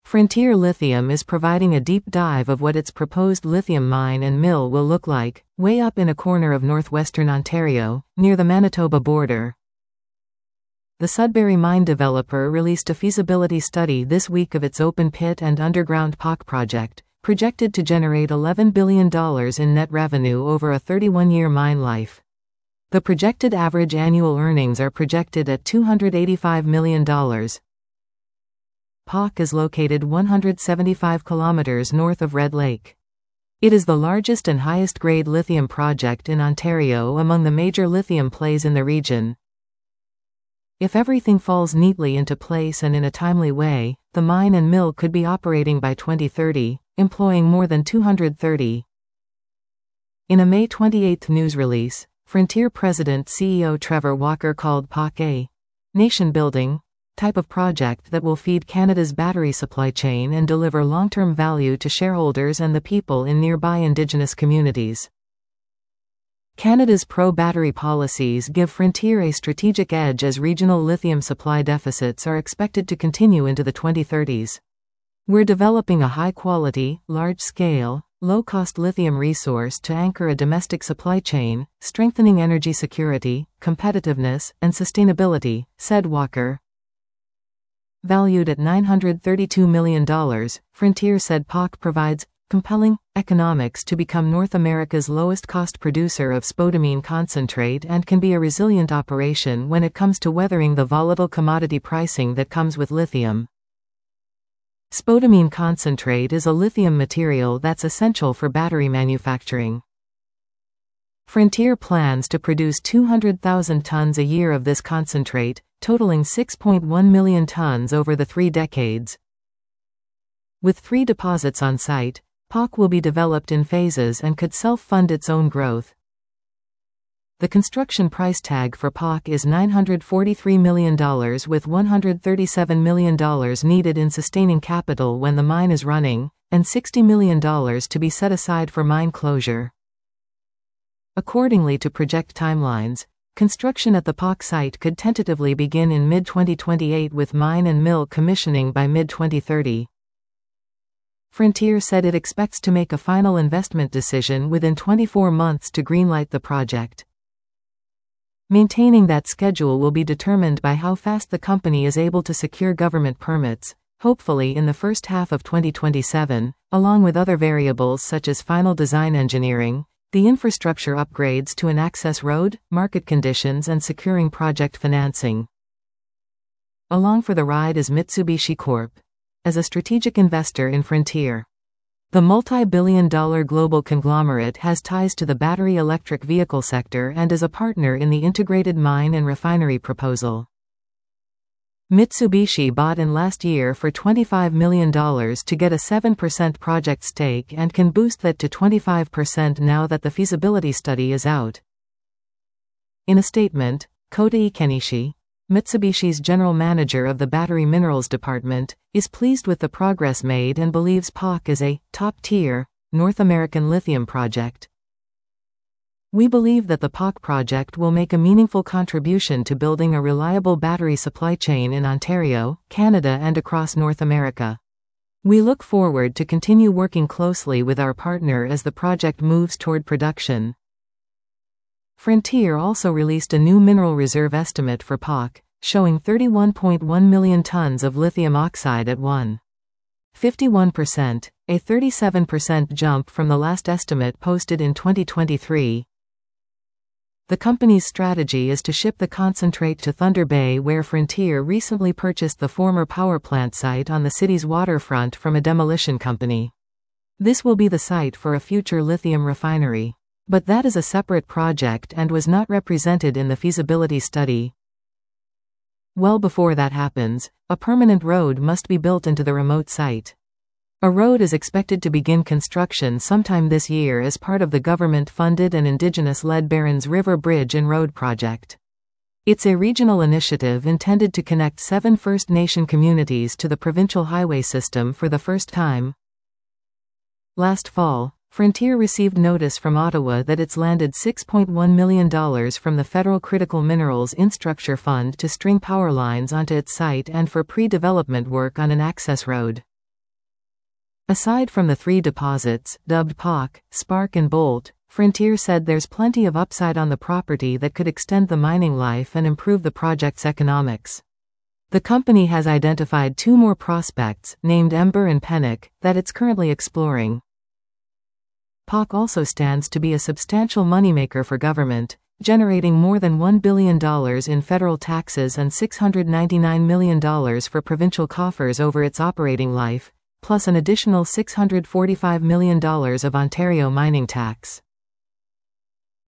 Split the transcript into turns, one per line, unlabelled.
Frontier Lithium is providing a deep dive of what its proposed lithium mine and mill will look like, way up in a corner of northwestern Ontario, near the Manitoba border. The Sudbury mine developer released a feasibility study this week of its open pit and underground POC project, projected to generate $11 billion in net revenue over a 31-year mine life. The projected average annual earnings are projected at $285 million. POC is located 175 kilometers north of Red Lake. It is the largest and highest-grade lithium project in Ontario among the major lithium plays in the region. If everything falls neatly into place and in a timely way, the mine and mill could be operating by 2030, employing more than 230. In a May 28 news release, Frontier President CEO Trevor Walker called POC a nation-building type of project that will feed Canada's battery supply chain and deliver long-term value to shareholders and the people in nearby Indigenous communities. Canada's pro-battery policies give Frontier a strategic edge as regional lithium supply deficits are expected to continue into the 2030s. We're developing a high-quality, large-scale, low-cost lithium resource to anchor a domestic supply chain, strengthening energy security, competitiveness, and sustainability, said Walker. Valued at $932 million, Frontier said POC provides compelling economics to become North America's lowest-cost producer of spodumene concentrate and can be a resilient operation when it comes to weathering the volatile commodity pricing that comes with lithium. Spodumene concentrate is a lithium material that's essential for battery manufacturing. Frontier plans to produce 200,000 tons a year of this concentrate, totaling 6.1 million tons over the 3 decades. With 3 deposits on site, POC will be developed in phases and could self-fund its own growth. The construction price tag for POC is $943 million with $137 million needed in sustaining capital when the mine is running, and $60 million to be set aside for mine closure. Accordingly to project timelines, construction at the POC site could tentatively begin in mid-2028 with mine and mill commissioning by mid-2030. Frontier said it expects to make a final investment decision within 24 months to greenlight the project. Maintaining that schedule will be determined by how fast the company is able to secure government permits, hopefully in the first half of 2027, along with other variables such as final design engineering, the infrastructure upgrades to an access road, market conditions, and securing project financing. Along for the ride is Mitsubishi Corp. As a strategic investor in Frontier. The multi-billion-dollar global conglomerate has ties to the battery electric vehicle sector and is a partner in the integrated mine and refinery proposal. Mitsubishi bought in last year for $25 million to get a 7% project stake and can boost that to 25% now that the feasibility study is out. In a statement, Kota Ikenishi, Mitsubishi's general manager of the Battery Minerals Department, is pleased with the progress made and believes POC is a top-tier, North American lithium project. We believe that the POC project will make a meaningful contribution to building a reliable battery supply chain in Ontario, Canada and across North America. We look forward to continue working closely with our partner as the project moves toward production. Frontier also released a new mineral reserve estimate for POC, showing 31.1 million tons of lithium oxide at 1.51%, a 37% jump from the last estimate posted in 2023. The company's strategy is to ship the concentrate to Thunder Bay, where Frontier recently purchased the former power plant site on the city's waterfront from a demolition company. This will be the site for a future lithium refinery. But that is a separate project and was not represented in the feasibility study. Well, before that happens, a permanent road must be built into the remote site. A road is expected to begin construction sometime this year as part of the government-funded and Indigenous-led Barrens River Bridge and Road project. It's a regional initiative intended to connect 7 First Nation communities to the provincial highway system for the first time. Last fall, Frontier received notice from Ottawa that it's landed $6.1 million from the Federal Critical Minerals Infrastructure Fund to string power lines onto its site and for pre-development work on an access road. Aside from the 3 deposits, dubbed POC, Spark and Bolt, Frontier said there's plenty of upside on the property that could extend the mining life and improve the project's economics. The company has identified 2 more prospects, named Ember and Pennock, that it's currently exploring. POC also stands to be a substantial moneymaker for government, generating more than $1 billion in federal taxes and $699 million for provincial coffers over its operating life, plus an additional $645 million of Ontario mining tax.